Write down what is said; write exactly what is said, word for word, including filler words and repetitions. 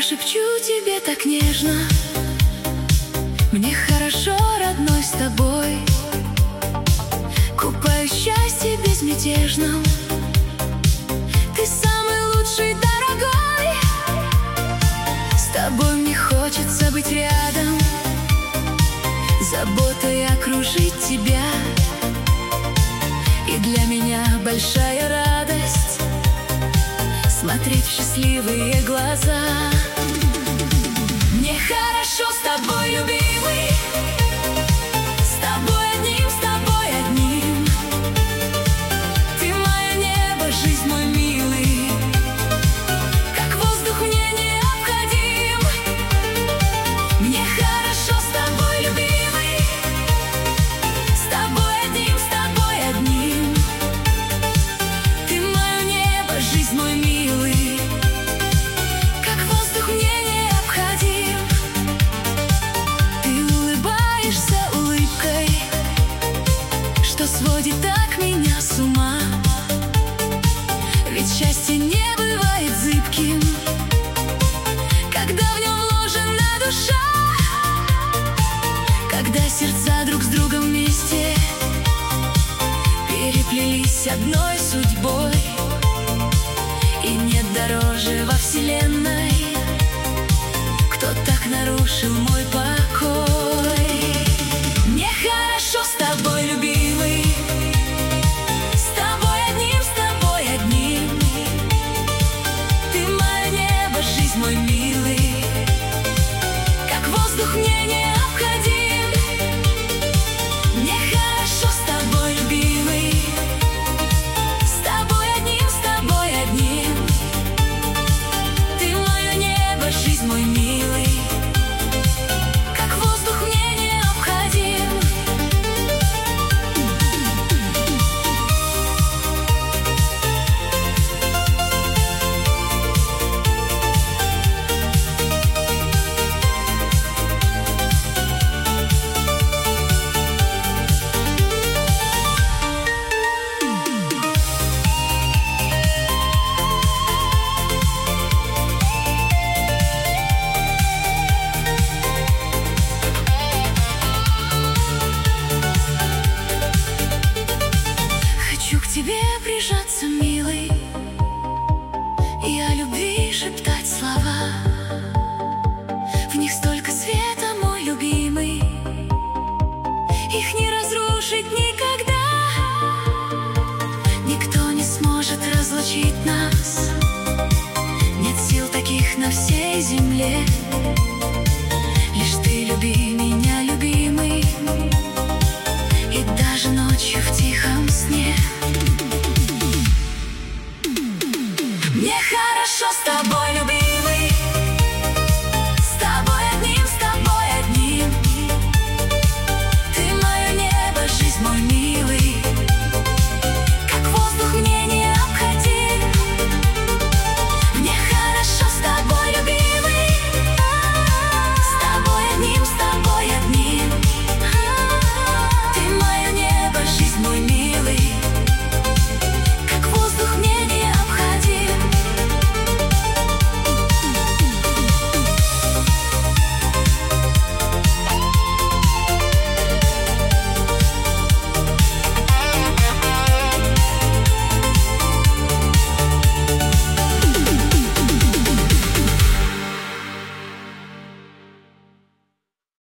прошепчу тебе так нежно: мне хорошо, родной, с тобой. Купаюсь в счастье безмятежном. Ты самый лучший, дорогой. С тобой мне хочется быть рядом, заботой окружить тебя. И для меня большая радость смотреть в счастливые глаза. Мне хорошо с тобой, любимый, с тобой одним, с тобой одним. Ты мое небо, жизнь, мой милый, как воздух мне необходим. Мне хорошо с тобой, любимый, с тобой одним, с тобой одним. Ты мое небо, жизнь, мой милый, как воздух мне необходим. Ты улыбаешься улыбкой, что сводит так меня с ума. Ведь счастье не бывает зыбким, когда в нем вложена душа. Когда сердца друг с другом вместе переплелись одной судьбой, и нет дороже во вселенной, кто так нарушил мой покой. Мне хорошо с тобой, любимый, с тобой одним, с тобой одним. Ты мое небо, жизнь, мой милый, как воздух мне необходим. Мне хорошо с тобой, любимый, с тобой одним, с тобой одним. Ты мое небо, жизнь, мой милый, как воздух мне необходим. Хочу к тебе прижаться, милый, и о любви шептать слова. В них столько света, мой любимый, их не разрушить никогда. Никто не сможет разлучить нас, нет сил таких на всей земле. Лишь ты люби меня, любимый, и даже ночью в тихом сне. Мне хорошо с тобой, любимый.